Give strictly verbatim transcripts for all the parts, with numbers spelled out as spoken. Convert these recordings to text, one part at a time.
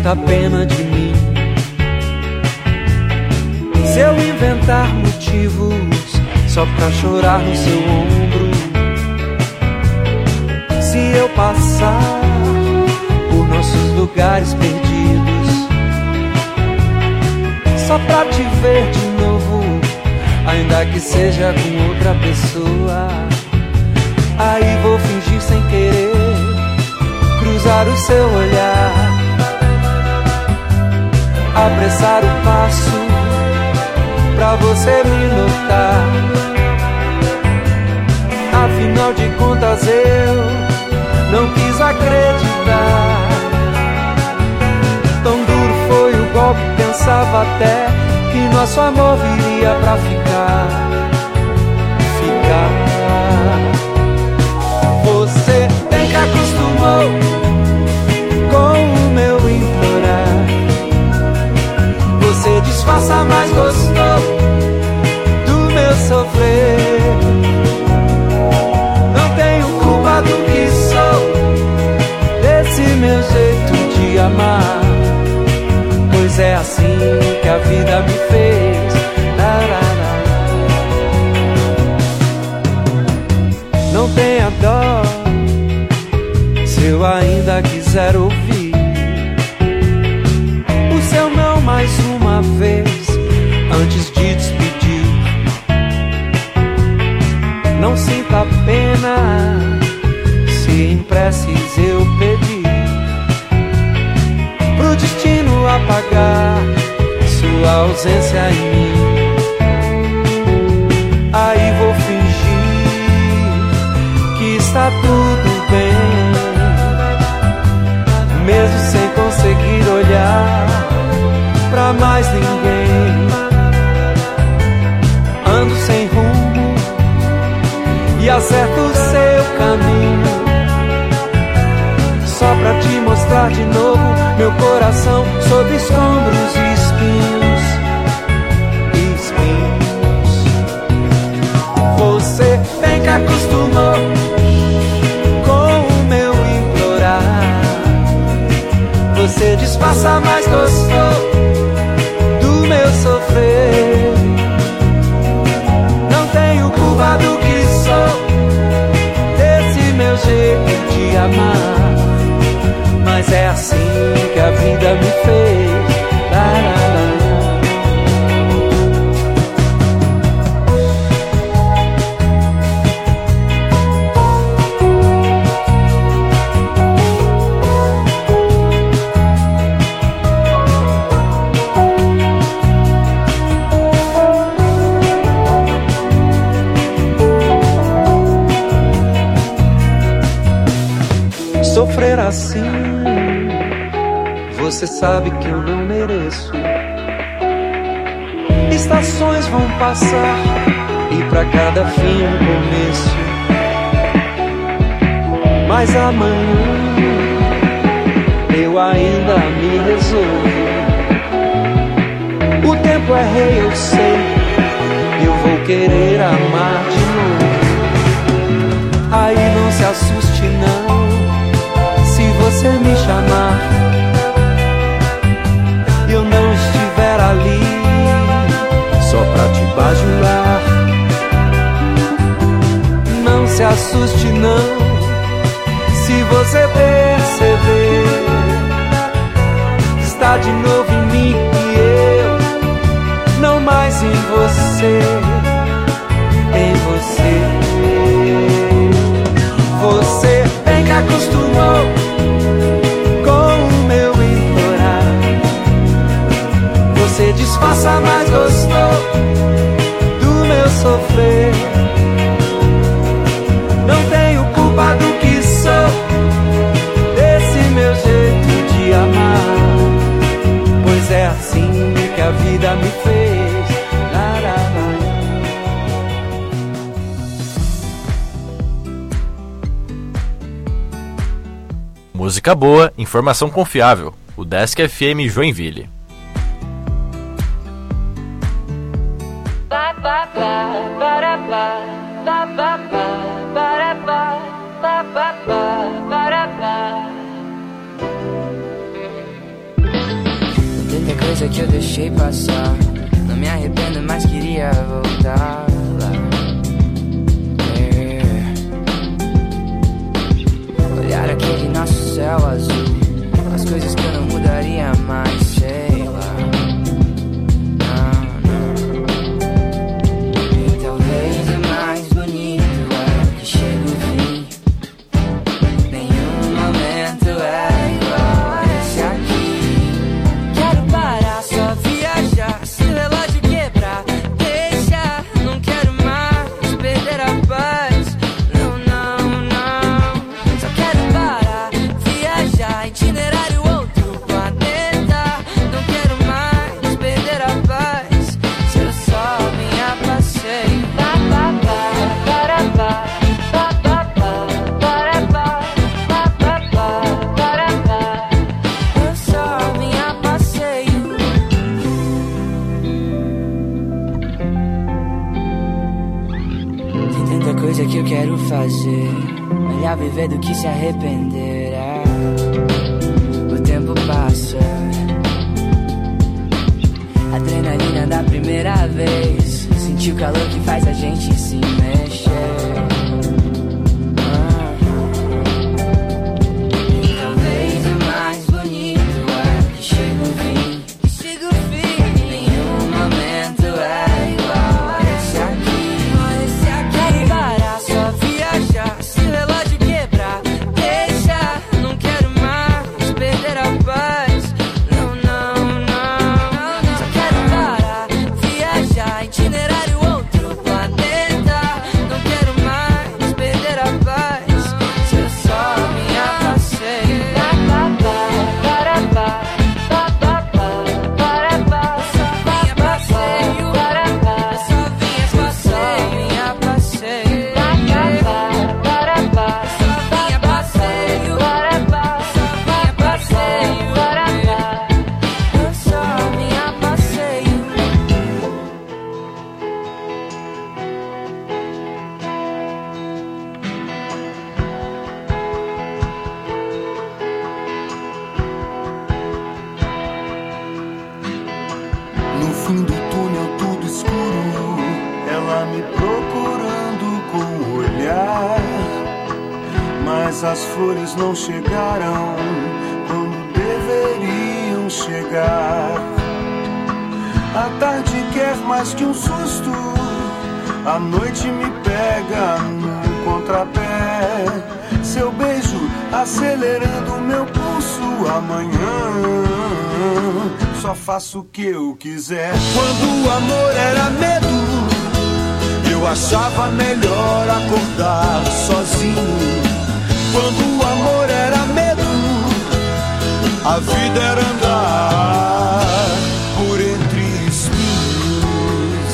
sinta pena de mim. Se eu inventar motivos só pra chorar no seu ombro, se eu passar por nossos lugares perdidos só pra te ver de novo, ainda que seja com outra pessoa, aí vou fingir sem querer cruzar o seu olhar, apressar o passo pra você me notar. Afinal de contas eu não quis acreditar. Tão duro foi o golpe, pensava até que nosso amor viria pra ficar. Ficar. Você bem que acostumou com o meu implorar. Você disfarça, mas gostou do meu sofrer. Não tenho culpa do que sou, desse meu jeito de amar, pois é assim que a vida me fez. La, la, la. Não tenha dó se eu ainda quiser ouvir o seu não mais uma vez antes de despedir. Não sinta pena se em preces eu pedir pro destino apagar sua ausência em mim. Aí vou fingir que está tudo bem, mesmo sem conseguir olhar pra mais ninguém. Ando sem rumo e acerto o seu caminho, só pra te mostrar de novo meu coração sob escombros e espinhos, espinhos. Você bem que acostumou com o meu implorar. Você disfarça, mas gostou do meu sofrer. Não tenho culpa do que sou, desse meu jeito de amar, mas é assim que a vida me fez. La, la, la. Sofrer assim, você sabe que eu não mereço. Estações vão passar e pra cada fim um começo. Mas amanhã eu ainda me resolvo. O tempo é rei, eu sei, eu vou querer amar de novo. Aí não se assuste não se você me chamar e eu não estiver ali só pra te bajular. Não se assuste não se você perceber, está de novo em mim e eu não mais em você, em você. Você bem que acostumou com o meu implorar. Você disfarça, mas gostou do meu sofrer. Não tenho culpa do que sou, desse meu jeito de amar, pois é assim que a vida me fez. La, la, la. Música boa, informação confiável. O Desk F M Joinville. coisa que eu deixei passar. Não me arrependo, mas queria voltar lá. Yeah. Olhar aquele nosso céu azul, as coisas que eu não mudaria mais, sei lá. Não, não. E talvez o mais bonito é que chega o fim. Nenhum momento é igual a esse aqui. Quero parar, só viajar. Se o relógio quebrar, deixa. Não quero mais perder a paz. Não, não, não. Só quero parar, viajar. Itinerário outro planeta. Não quero mais perder a paz. Se eu só vim a passeio. Ba, ba, ba, para, ba, ba, ba, ba, para, ba, ba, ba, ba, para, ba. Eu só vim a passeio. Tem tanta coisa que eu quero fazer. Melhor viver do que se arrepender. Ah, o tempo passa. Adrenalina da primeira vez. Sentir o calor que faz a gente se mexer. Ah. E talvez o mais bonito é que chega o fim. Que chega o fim. Nenhum momento é igual a esse aqui. Esse aqui. Quero parar, só viajar. Se o relógio quebrar, deixa. Não quero mais perder a paz. Não, não, não. Só quero parar, viajar. Itinerário outro planeta. Não quero mais perder a paz. Se eu só vim a passeio. Ba, ba, ba, para, ba, ba, ba, ba, para, ba. Só vim a passeio. Para, ba, só vim a passeio. Ba, ba, ba, para, ba, só vim a passeio. Para, ba, só vim a passeio. Para, ba, eu só vim a passeio. No fim do túnel tudo escuro, ela me procurando com o olhar. Mas as flores não chegaram quando deveriam chegar. A tarde quer mais que um susto, a noite me pega no contrapé. Seu beijo acelerando meu pulso. Amanhã só faço o que eu quiser. Quando o amor era medo, eu achava melhor acordar sozinho. Quando o amor era medo, a vida era andar por entre espinhos.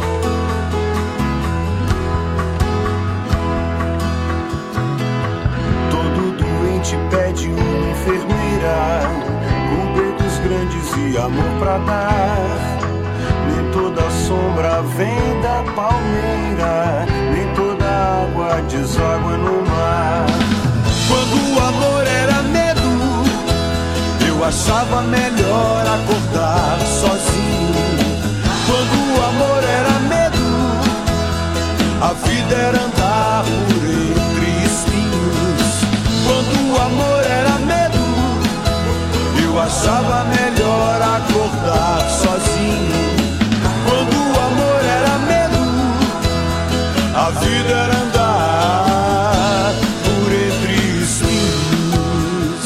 Todo doente pede uma enfermeira com dedos grandes e amor pra dar. Nem toda sombra vem da palmeira, nem toda água deságua no mar. Quando o amor era medo, eu achava melhor acordar sozinho. Quando o amor era medo, a vida era andar por entre espinhos. Quando o amor era medo, eu achava melhor acordar sozinho. Quando o amor era medo, a vida era andar por entre espinhos.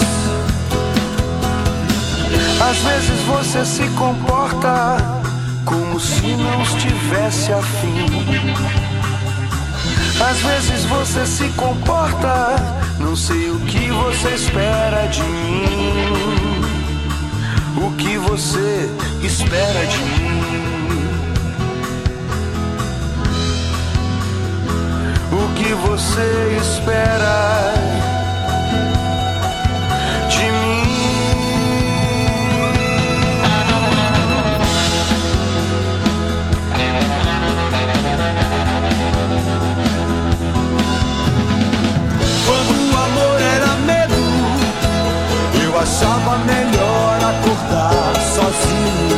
Às vezes você se comporta como se não estivesse afim. Às vezes você se comporta, não sei o que você espera de mim. O que você espera de mim? O que você espera de mim? Quando o amor era medo, eu achava melhor acordar sozinho.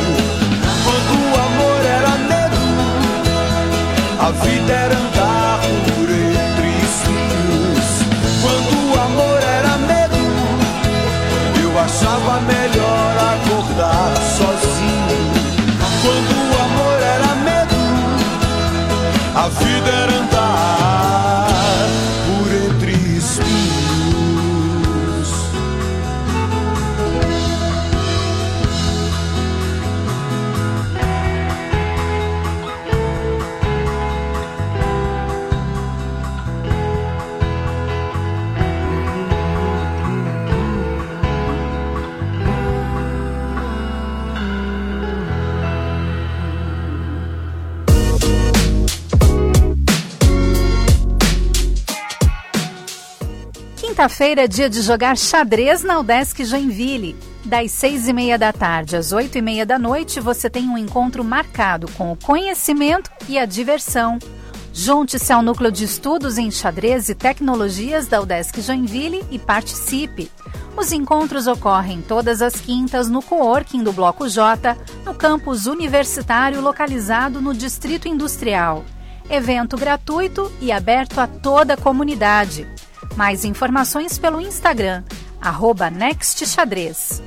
Quinta-feira é dia de jogar xadrez na Udesc Joinville. Das seis e meia da tarde às oito e meia da noite, você tem um encontro marcado com o conhecimento e a diversão. Junte-se ao Núcleo de Estudos em Xadrez e Tecnologias da Udesc Joinville e participe. Os encontros ocorrem todas as quintas no coworking do Bloco J, no campus universitário localizado no Distrito Industrial. Evento gratuito e aberto a toda a comunidade. Mais informações pelo Instagram, arroba nextxadrez.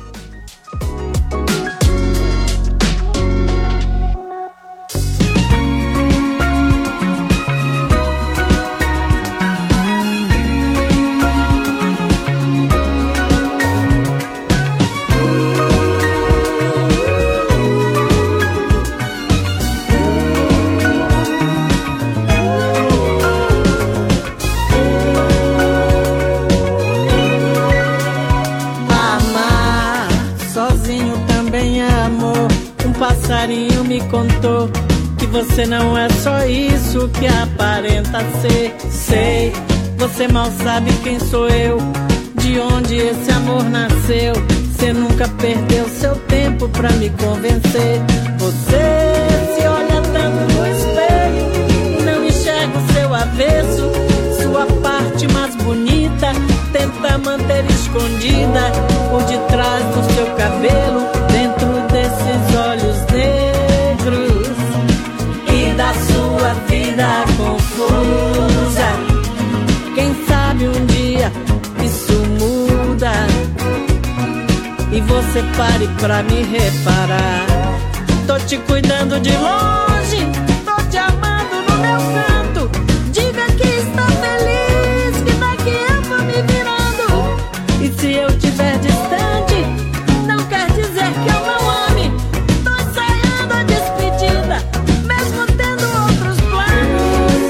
Passarinho me contou que você não é só isso que aparenta ser. Sei, você mal sabe quem sou eu, de onde esse amor nasceu. Você nunca perdeu seu tempo pra me convencer. Você se olha tanto no espelho, não enxerga o seu avesso, sua parte mais bonita tenta manter escondida por detrás do seu cabelo, dentro desses olhos negros e da sua vida confusa. Quem sabe um dia isso muda e você pare pra me reparar. Tô te cuidando de longe, tô te amando no meu canto. Diga que está feliz, que daqui eu vou me virando. E se eu estiver distante, não quer dizer que eu não ame. Tô ensaiando a despedida, mesmo tendo outros planos.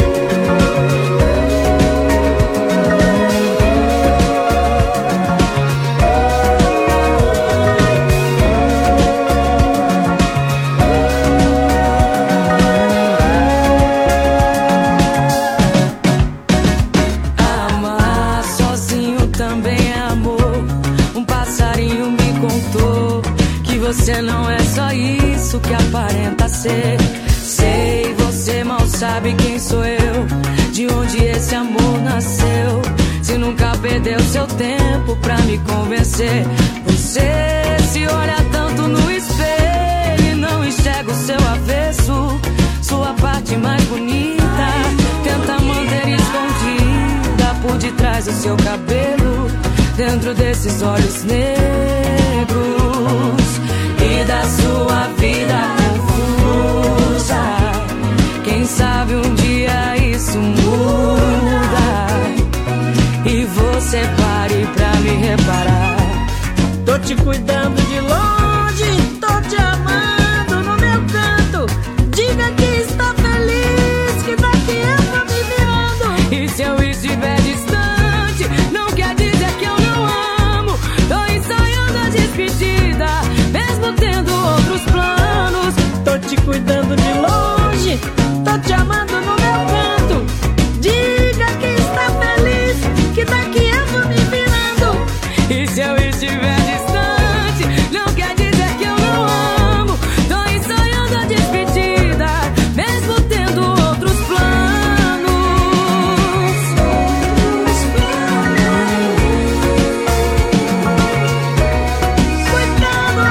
Amar sozinho também é amor. Um passarinho me contou que você não é só isso que aparenta ser. Sei, você mal sabe quem sou eu, de onde esse amor nasceu. Se nunca perdeu seu tempo pra me convencer. Você se olha tanto no espelho e não enxerga o seu avesso, sua parte mais bonita tenta manter escondida por detrás do seu cabelo, dentro desses olhos negros e da sua vida confusa. Quem sabe um dia isso muda e você pare pra me reparar. Tô te cuidando de longe, tô te amando no meu canto. Diga que está feliz, que daqui eu vou me virando. E se eu estiver distante, não quer dizer que eu não amo. Tô ensaiando a despedida, mesmo tendo outros planos. Tô te cuidando de longe, tô te amando no meu canto. Diga que está feliz, que daqui eu vou me virando. E se eu estiver distante, não quer dizer que eu não amo. Tô ensaiando a despedida, mesmo tendo outros planos. Cuidado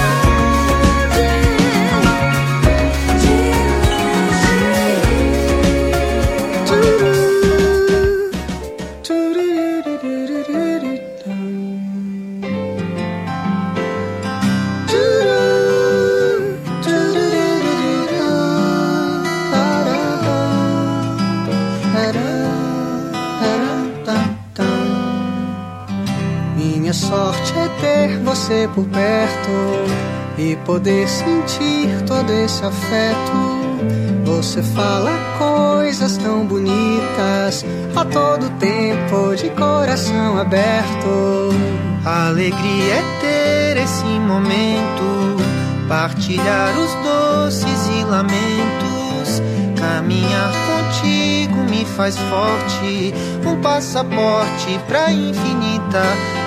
Minha sorte é ter você por perto e poder sentir todo esse afeto. Você fala coisas tão bonitas a todo tempo, de coração aberto. A alegria é ter esse momento, partilhar os doces e lamentos, caminhar contigo, me me faz forte, um passaporte pra infinita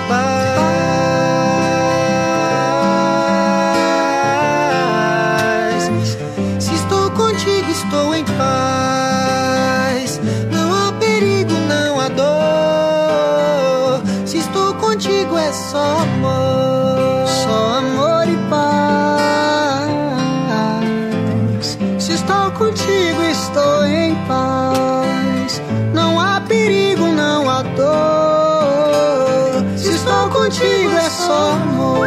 paz. Se estou contigo, estou em paz. Não há perigo, não há dor. Se estou contigo é só amor, só amor e paz. Se estou contigo, estou em paz. Não há perigo, não há dor. Se estou contigo é só amor.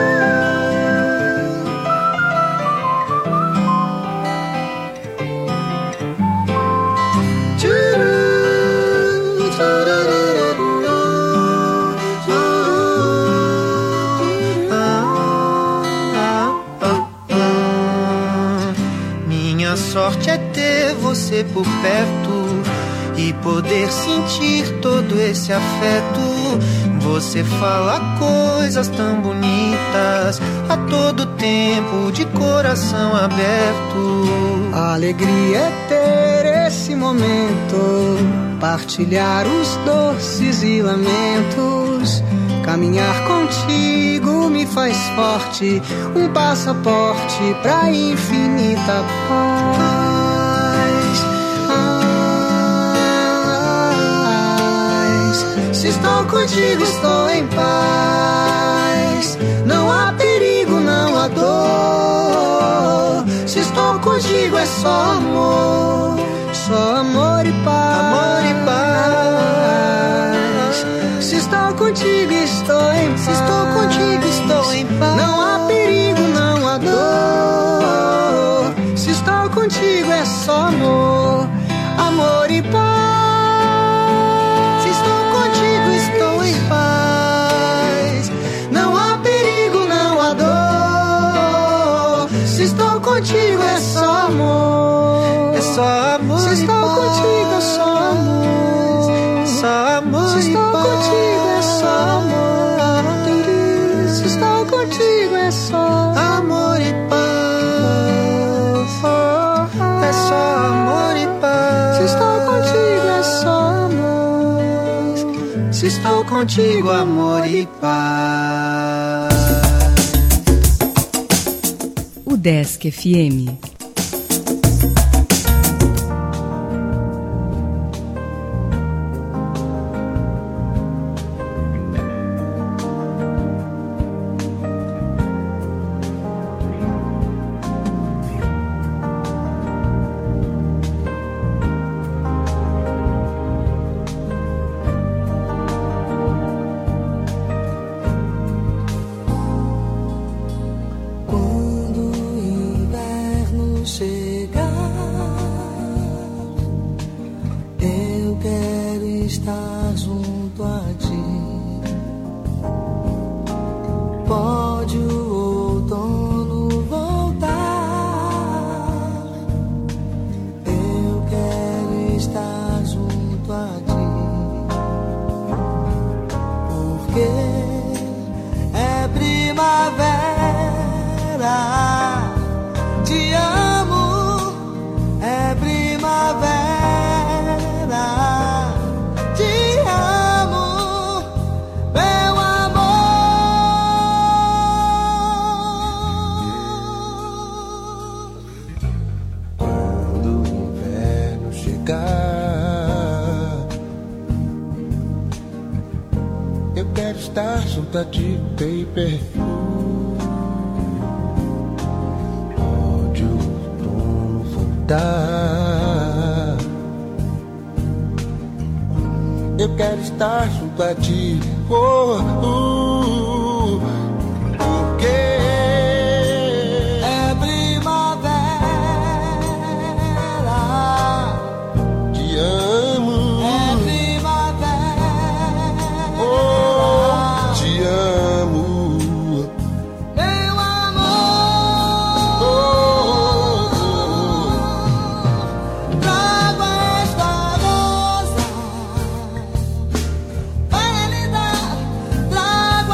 Minha sorte é ter você por perto e poder sentir todo esse afeto. Você fala coisas tão bonitas a todo tempo, de coração aberto. A alegria é ter esse momento, partilhar os doces e lamentos. Caminhar contigo me faz forte, um passaporte pra infinita paz. Se estou contigo, estou em paz. Não há perigo, não há dor. Se estou contigo é só amor, só amor e paz. Amor e paz. Se estou contigo, estou em paz. Se estou contigo, estou em paz. Não há perigo, não há dor. Se estou contigo é só amor, amor e paz. Contigo é só amor, é só amor. Se estou contigo é só amor, só amor. Se estou contigo é só amor. Se estou contigo é só amor e paz. É só amor e paz. Se estou contigo é só amor. Se estou contigo, amor e paz. Desk F M. De paper, pode o outono voltar. Eu quero estar junto a ti, oh, uh, porque é primavera. Te amo. É primavera. Oh, te amo. Meu amor. Oh, oh, oh. Traga esta rosa. Vai lhe dar. Traga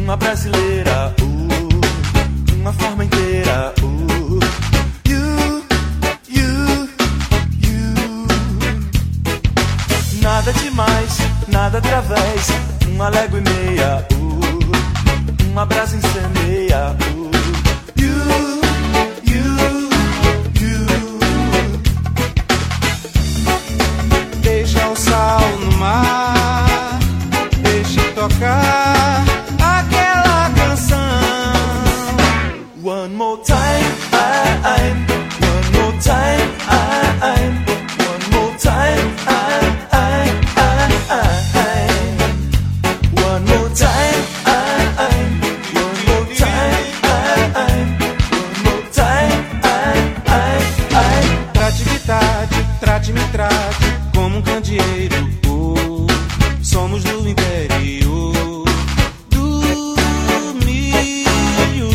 uma brasileira, uh, uma forma inteira, uh, you, you, you. Nada demais, nada através, uma légua e meia, uh, uma brasa incendeia, uh, you, you, you. Deixa o sal no mar, deixe tocar aquela canção. One more time, I'm, one more time, I'm, one more time, I'm, one more time, I'm, one more time, I'm, one more time, I'm. Trate-me, trate, trate-me, trate como um candeeiro. Oh, somos do interior do milho.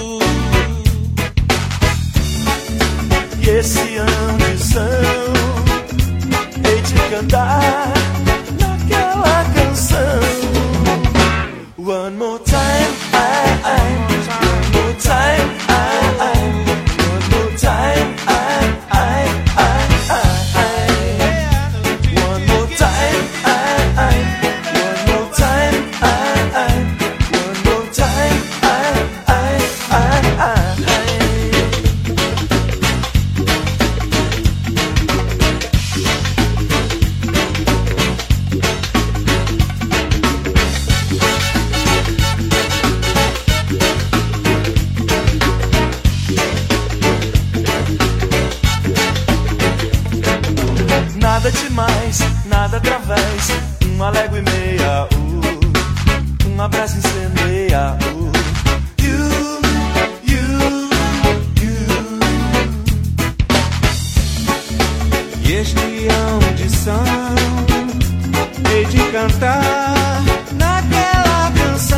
E esse ambição, hei de cantar naquela canção. One more time, I, I, one more time, I, I, one more time, I, I, I, I. One more time, I, I, one more time, I, I, one more time, I, I, I, I. Nada demais, nada através, uma légua e meia, uh, uma brasa incendeia, uh, you, you, you. E este é uma audição, hei de cantar naquela canção.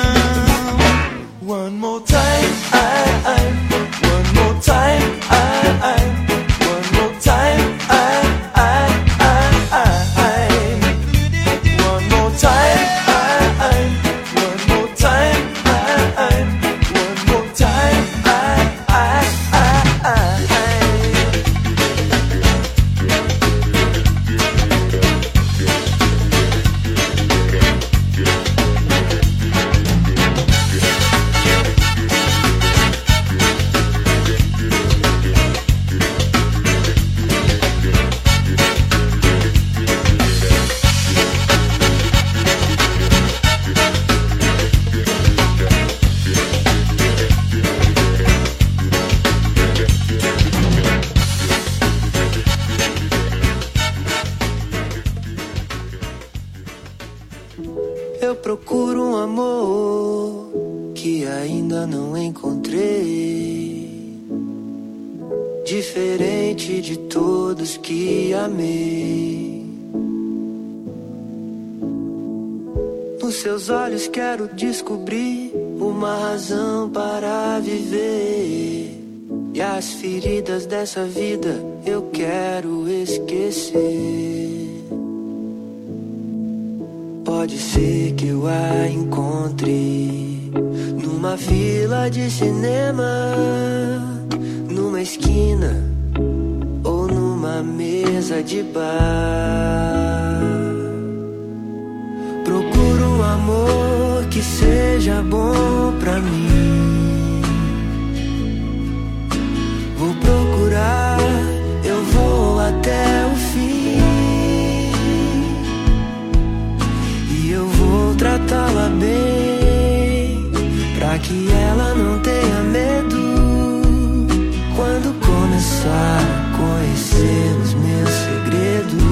One more time, I, I, one more time, I, I, one more time, I, I, I, I. One more time, I, I, one more time, I, I, one more time, I, I, I, I. Eu procuro um amor que ainda não encontrei, diferente de todos que amei. Nos seus olhos quero descobrir uma razão para viver, e as feridas dessa vida eu quero esquecer. Pode ser que eu a encontre numa fila de cinema, numa esquina ou numa mesa de bar. Procuro um amor que seja bom pra mim. Vou procurar, eu vou até o fim. Tratá-la bem, pra que ela não tenha medo quando começar a conhecer os meus segredos.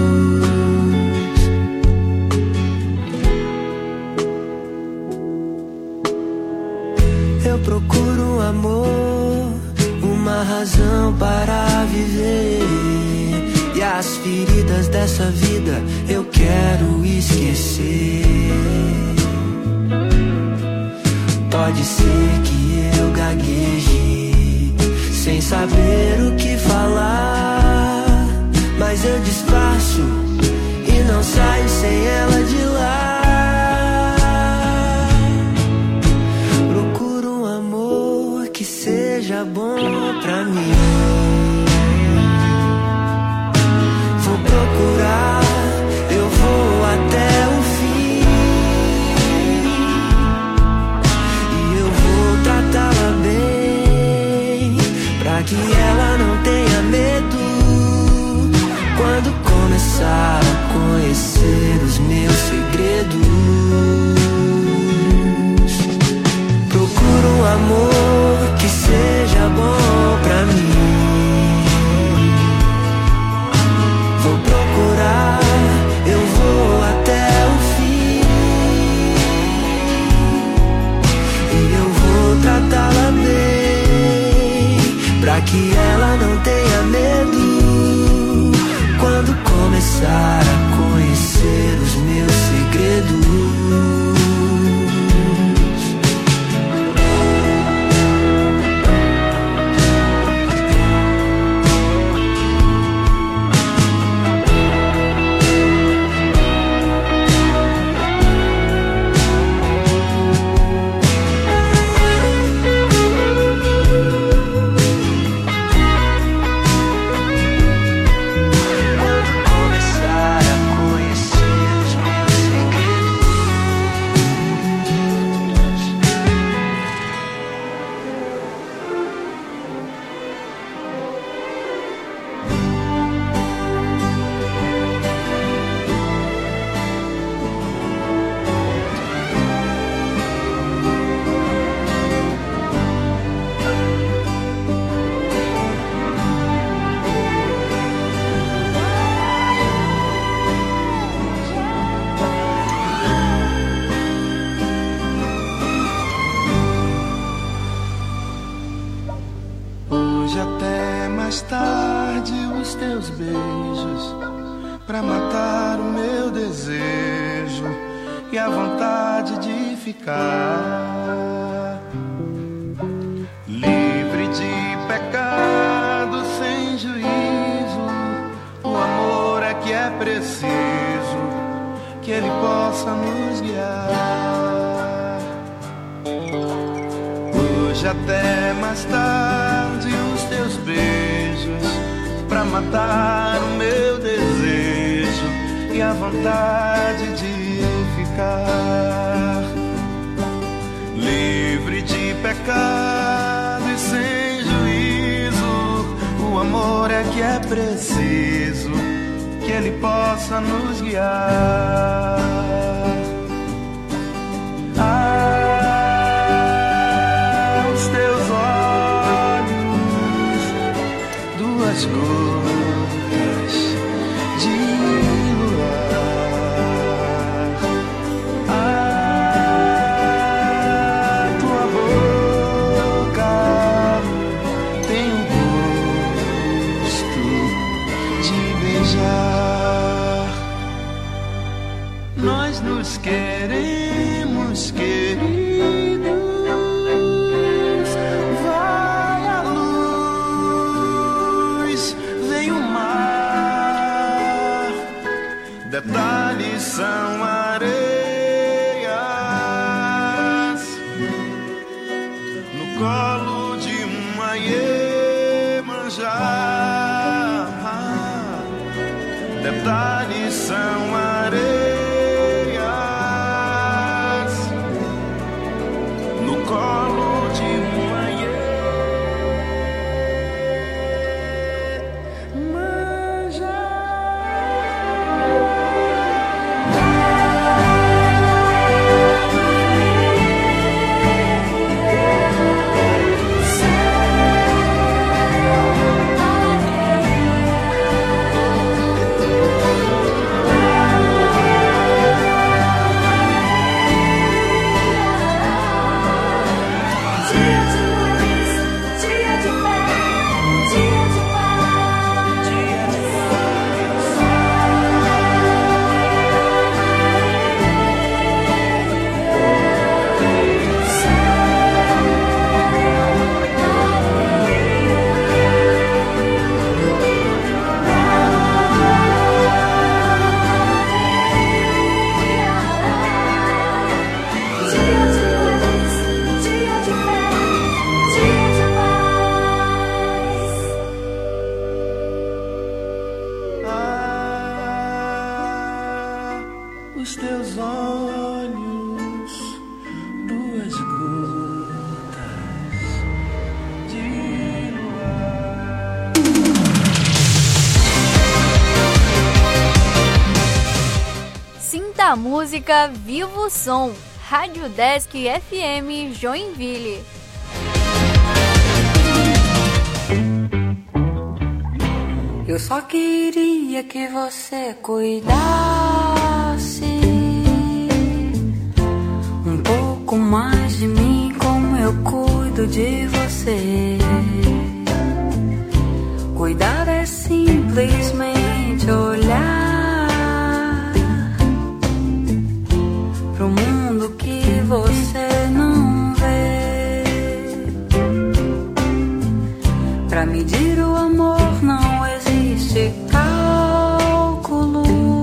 Eu procuro um amor, uma razão para viver, e as feridas dessa vida eu quero esquecer. Pode ser que eu gagueje sem saber o que falar, mas eu disfarço e não saio sem ela de lá. que ela não tenha medo quando começar a conhecer os meus segredos. Procuro um amor que seja bom pra mim. Vou procurar, eu vou até o fim. E eu vou tratá-la bem, pra que ela não tenha medo quando começar a conhecer os meus segredos. Pra matar o meu desejo e a vontade de ficar livre de pecado, sem juízo. O amor é que é preciso que ele possa nos guiar. Hoje até mais tarde os teus beijos pra matar o meu desejo e a vontade de ficar livre de pecado e sem juízo. O amor é que é preciso que ele possa nos guiar. Ah, os teus olhos, duas cores nós da música Viva o Som, Rádio Desk F M Joinville. Eu só queria que você cuidasse um pouco mais de mim, como eu cuido de você. Cuidar é simplesmente olhar pro mundo que você não vê. Pra medir o amor não existe cálculo.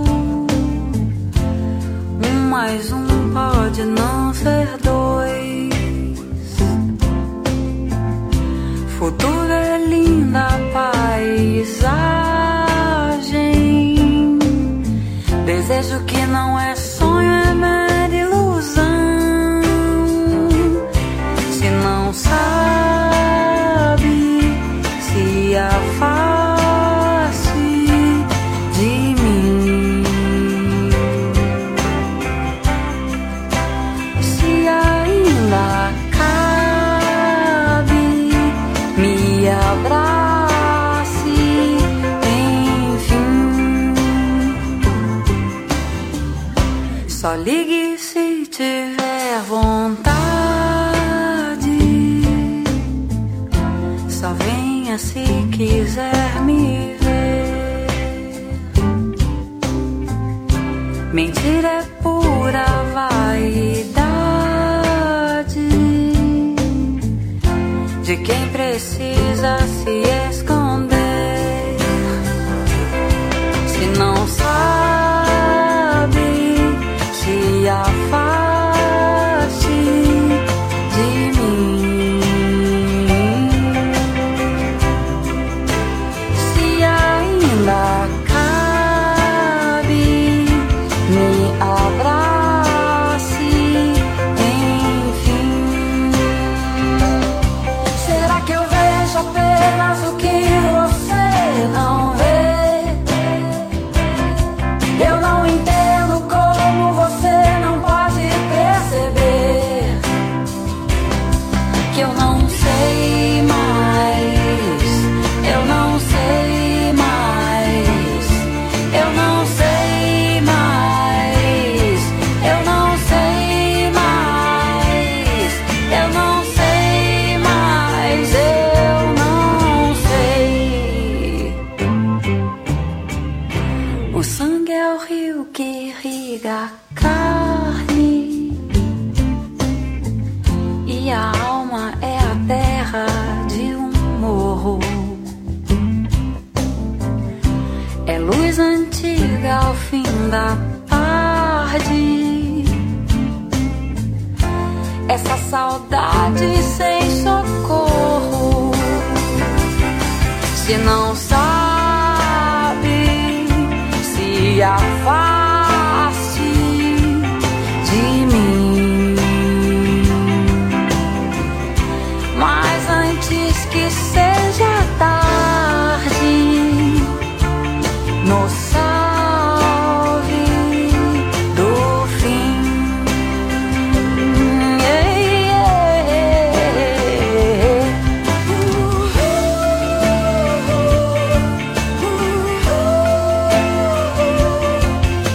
Um mais um pode não ser dois. Futuro é linda paisagem. Desejo que não é sonho, é mera ilusão. Se não sabe se afaste de mim. Se ainda cabe, me abrace, enfim. Só ligue se tiver vontade. Só venha se quiser me ver. Mentira é pura vaidade de quem precisa se esconder. Se não sabe, se afaste de mim. Se ainda cabe, me abrace, enfim. Será que eu vejo apenas o que você não vê? Eu não entendo como você não pode perceber que eu não sei mais, eu não sei mais, eu não sei mais, eu não sei mais, eu não sei mais, eu não sei. O sangue é o rio que irriga a carne e a alma é a terra de um morro. É luz antiga ao fim da tarde. Essa saudade sem socorro. Se não sabe, se afaste de mim. Mas antes que seja tarde, nos salve do fim. Yeah, yeah. Uh, uh, uh, uh.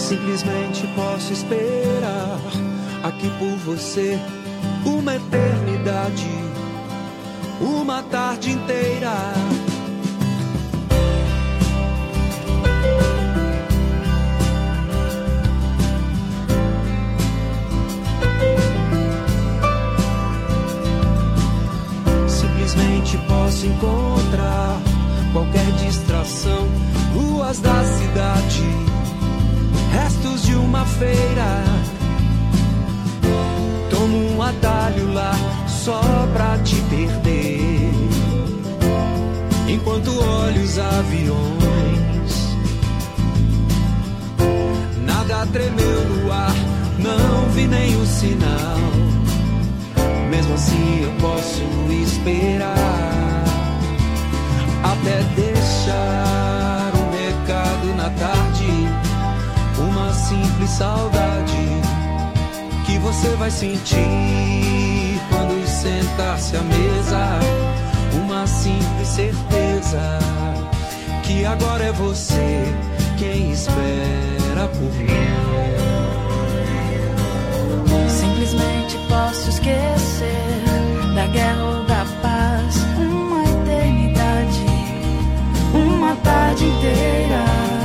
Simplesmente posso esperar aqui por você uma eternidade, uma tarde inteira. Simplesmente posso encontrar qualquer distração, ruas da cidade, restos de uma feira. Tomo um atalho lá só pra te perder, enquanto olho os aviões. Nada tremeu no ar, não vi nenhum sinal. Mesmo assim eu posso esperar até deixar um recado na tarde, uma simples saudade que você vai sentir quando sentar-se à mesa. Uma simples certeza que agora é você quem espera por mim. Simplesmente posso esquecer da guerra ou da paz, uma eternidade, uma tarde inteira.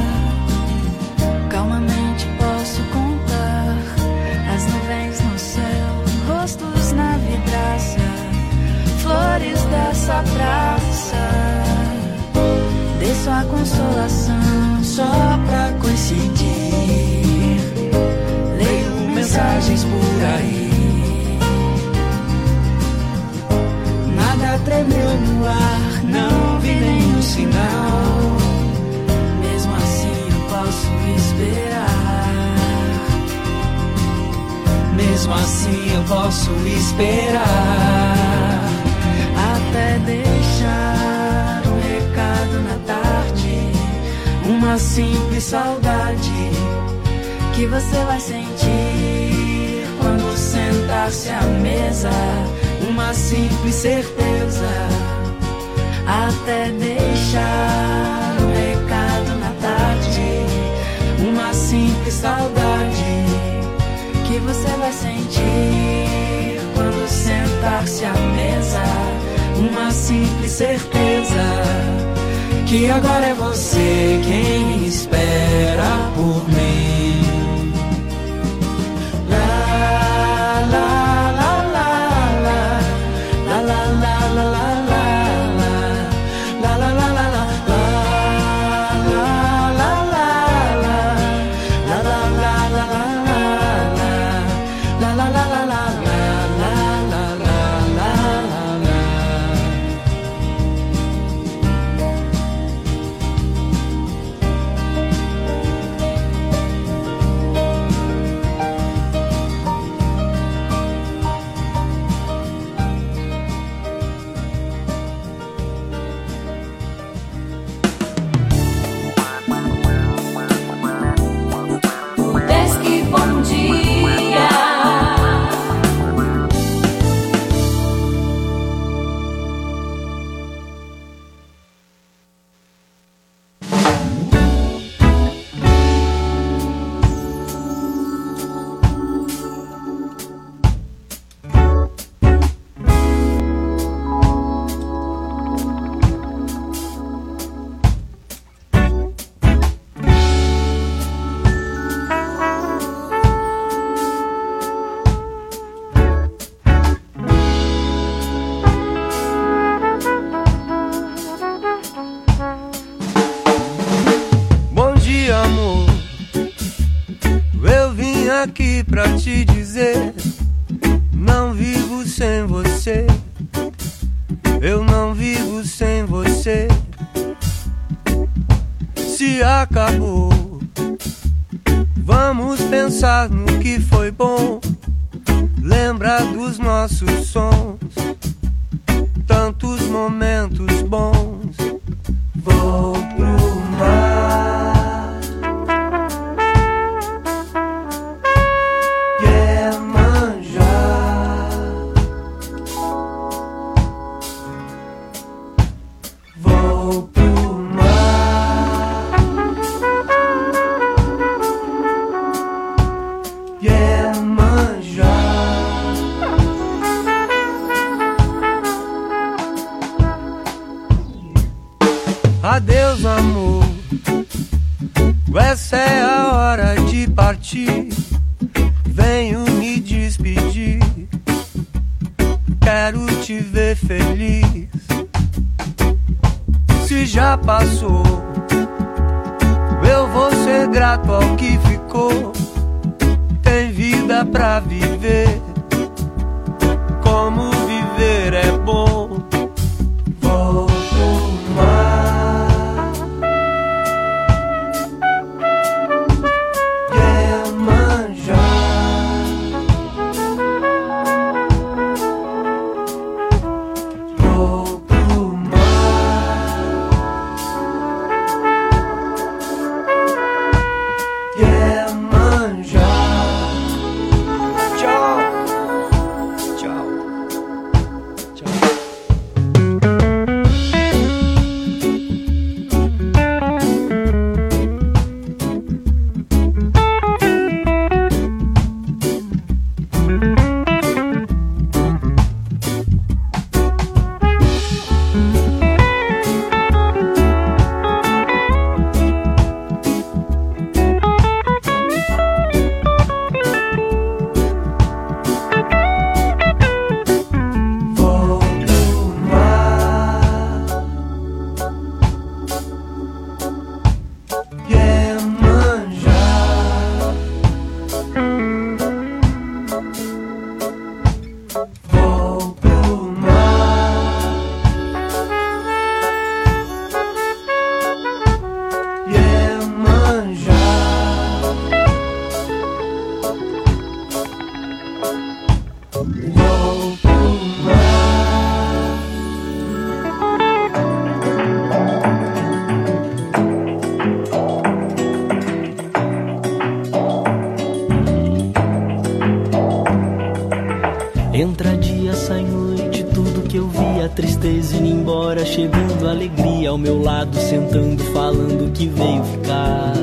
Calmamente posso contar as nuvens no céu, rostos na vidraça, flores dessa praça. Desço a consolação só pra coincidir, leio mensagens por aí. Nada tremeu no ar, não vi nenhum sinal. Mesmo assim eu posso esperar. Mesmo assim eu posso esperar até deixar um recado na tarde, uma simples saudade que você vai sentir quando sentar-se à mesa. Uma simples certeza até deixar um recado na tarde, uma simples saudade que você vai sentir quando sentar-se à mesa. Uma simples certeza que agora é você quem espera por mim. La, la. Aqui pra te dizer, não vivo sem você, eu não vivo sem você. Se acabou, vamos pensar no que foi bom, lembrar dos nossos sons, tantos momentos bons. Vou pro mar, Adeus, amor, essa é a hora de partir. Venho me despedir, quero te ver feliz. Se já passou, eu vou ser grato ao que ficou. Tem vida pra viver, como viver é bom. Vou pro mar, Iemanjá. Vou pro mar, Iemanjá. Tchau, tchau, tchau. Entra dia, sai noite, tudo que eu vi, a tristeza indo embora, chegando a alegria ao meu lado, sentando, falando que veio ficar.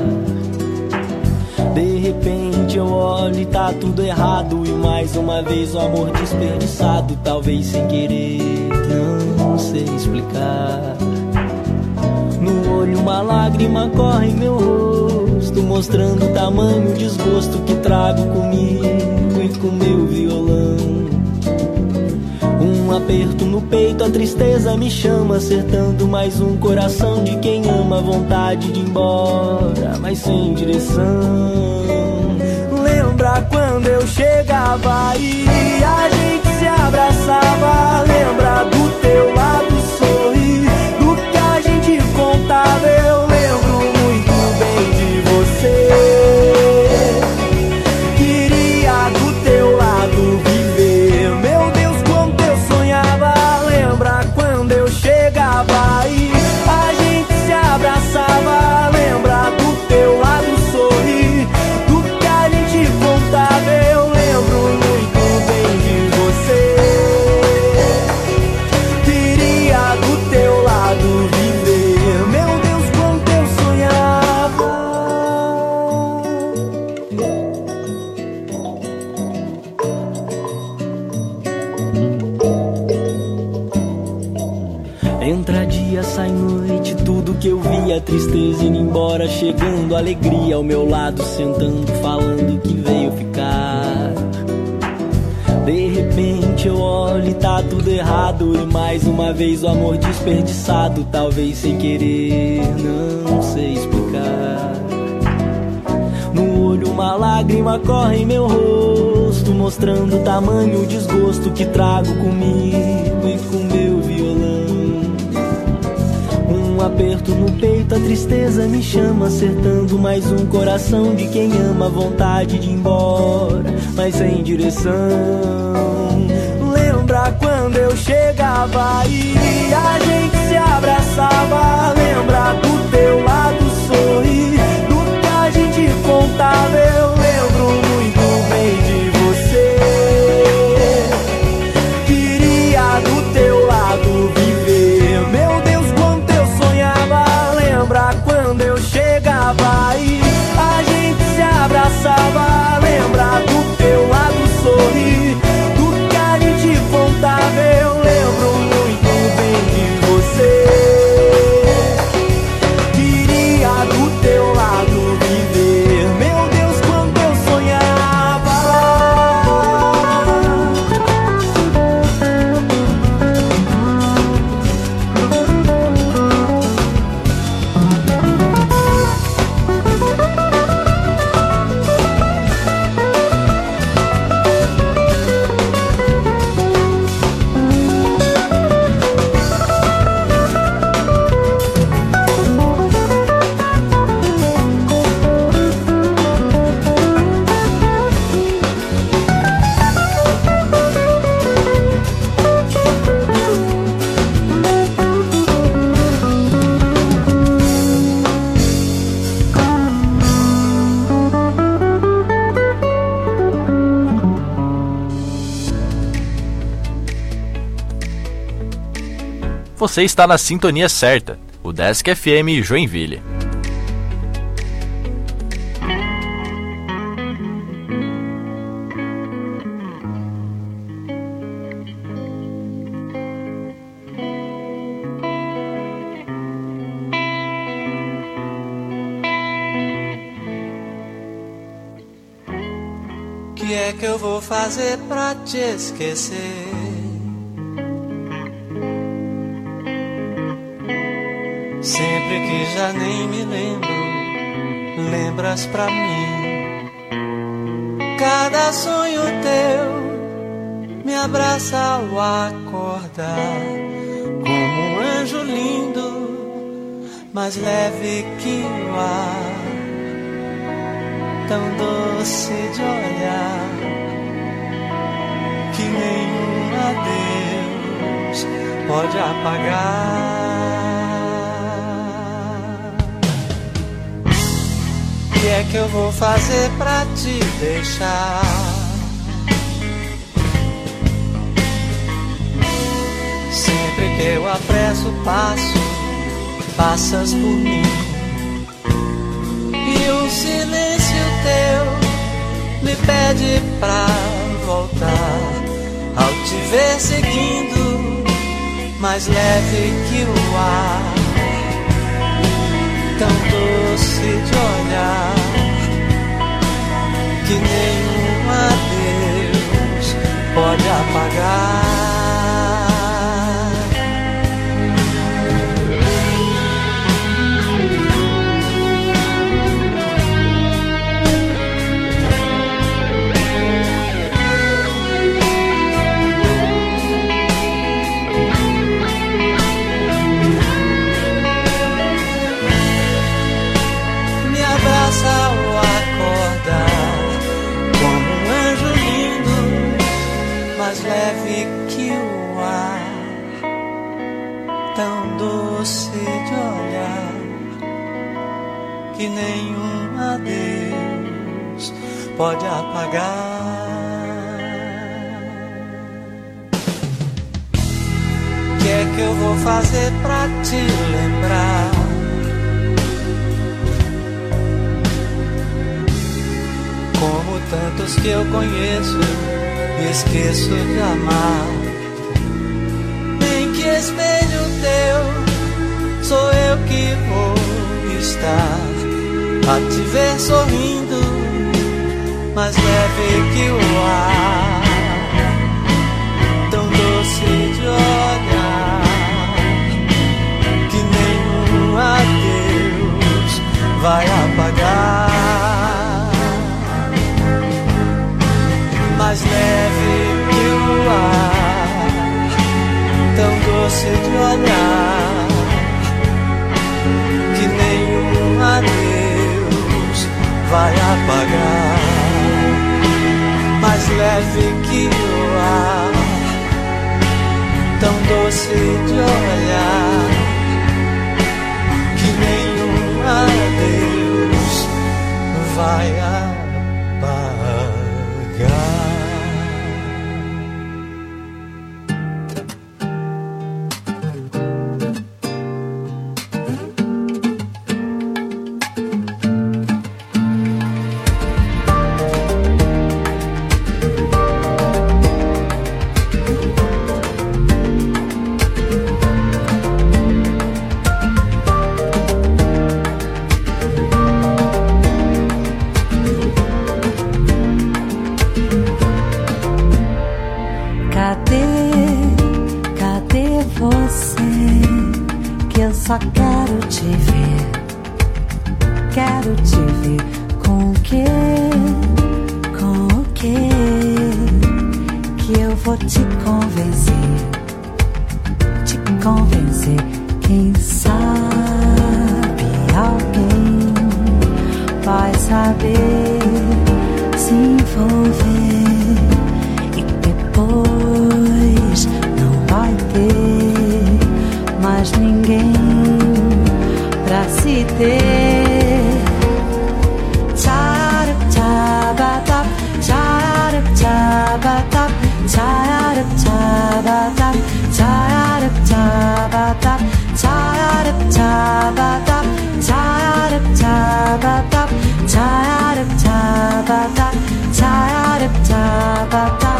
De repente eu olho e tá tudo errado, e mais uma vez o amor desperdiçado, talvez sem querer, não sei explicar. No olho uma lágrima corre em meu rosto, mostrando o tamanho desgosto que trago comigo e com meu violão. Um aperto no peito, a tristeza me chama, acertando mais um coração de quem ama, vontade de ir embora, mas sem direção. Lembra quando eu chegava e a gente se abraçava? Lembra do teu lado sorrir, do que a gente contava? Eu lembro muito bem de você. Queria do teu lado viver, meu Deus, quanto eu sonhava. Lembra quando eu chegava e a gente se abraçava? Lembra do teu lado sorrir, do que a gente contava? Eu lembro muito bem de você. Queria do teu lado viver, meu Deus, quanto eu sonhava. Entra dia, sai noite, tudo que eu vi, a tristeza indo embora, chegando a alegria ao meu lado, sentando, falando que veio ficar. De repente eu olho e tá tudo errado, e mais uma vez o amor desperdiçado, talvez sem querer, não sei explicar. No olho uma lágrima corre em meu rosto, mostrando o tamanho, o desgosto que trago comigo e com meu violão. Um aperto no peito, a tristeza me chama, acertando mais um coração de quem ama, vontade de ir embora, mas sem direção. Lembra quando eu chegava e a gente se abraçava? Lembra do teu lado sorrir, do que a gente contava? Eu lembro muito bem de você. Queria do teu lado viver, meu Deus, quanto eu sonhava. Lembra quando eu chegava e a gente se abraçava? Lembra do teu lado sorrir, do que a gente contava? Eu lembro muito bem de você. você está na sintonia certa, o Desk F M Joinville. O que é que eu vou fazer pra te esquecer? Sempre que já nem me lembro, lembras pra mim. Cada sonho teu me abraça ao acordar, como um anjo lindo, mais leve que o ar, tão doce de olhar, que nenhum adeus pode apagar. O que é que eu vou fazer pra te deixar? Sempre que eu apresso o passo, passas por mim, e um silêncio teu me pede pra voltar. Ao te ver seguindo, mais leve que o ar, tão doce de olhar, que nenhum adeus pode apagar. Ao acordar, como um anjo lindo, mais leve que o ar, tão doce de olhar, que nenhum adeus pode apagar. O que é que eu vou fazer pra te lembrar? Como tantos que eu conheço, esqueço de amar. Em que espelho teu sou eu que vou estar a te ver sorrindo, mais leve que o ar, tão doce de olhar, que nenhum adeus vai apagar. Mais leve que o ar, tão doce de olhar, que nenhum adeus vai apagar. Mais leve que o ar, tão doce de olhar, que nenhum adeus vai apagar. Só quero te ver, quero te ver com o que, com o que, que eu vou te convencer, te convencer. Quem sabe alguém vai saber se envolver e depois não vai ter mais ninguém pra se ter. Tcharup tchabatap, tcharup tchabatap, tcharup tchabatap, tcharup tchabatap. Ta-da-da-ba-da, ta-da-da-ba-da.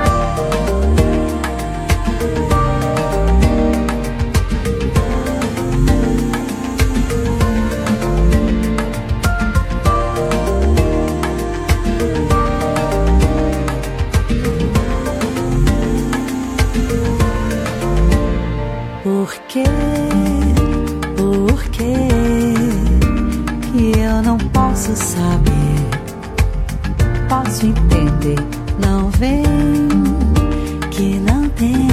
Por quê? Por quê que eu não posso saber? Posso entender, não vem, que não tem.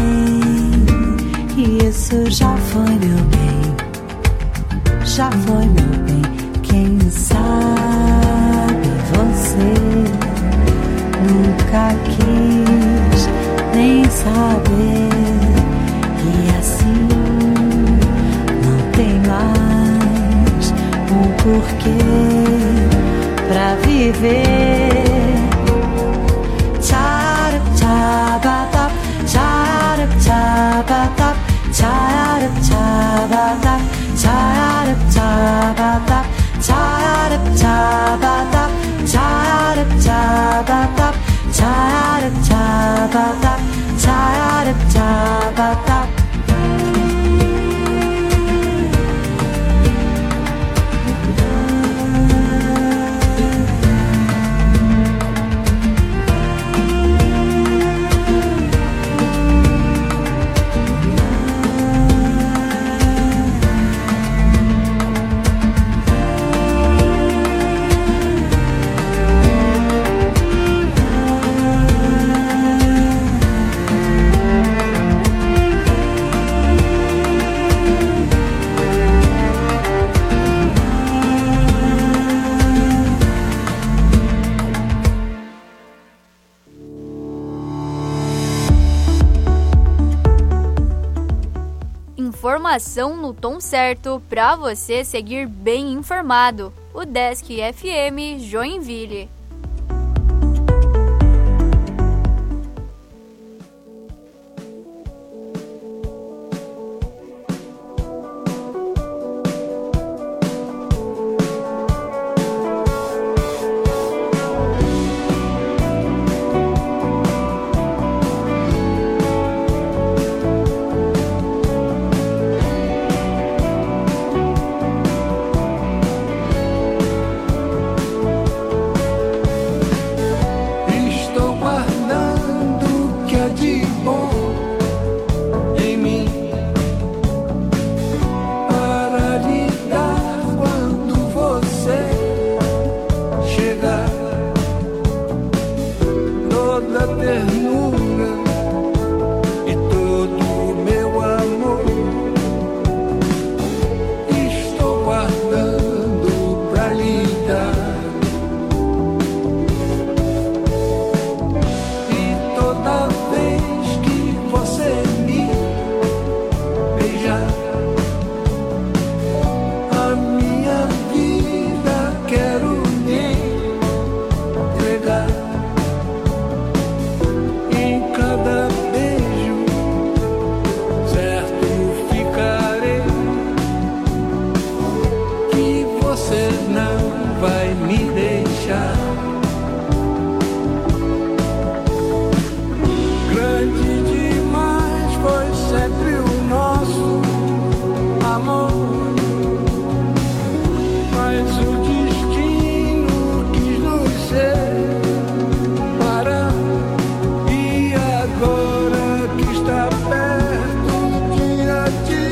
Isso já foi meu bem, já foi meu bem. Quem sabe você nunca quis nem saber. E assim não tem mais um porquê pra viver. Tchara-tchaba-tap, tchara-tchaba-tap, tchara-tchaba-tap, tchara-tchaba-tap, tchara-tchaba-tap, tchara-tchaba-tap, tchara-tchaba-tap, tchara-tchaba-tap. Informação no tom certo para você seguir bem informado. O Desk F M Joinville.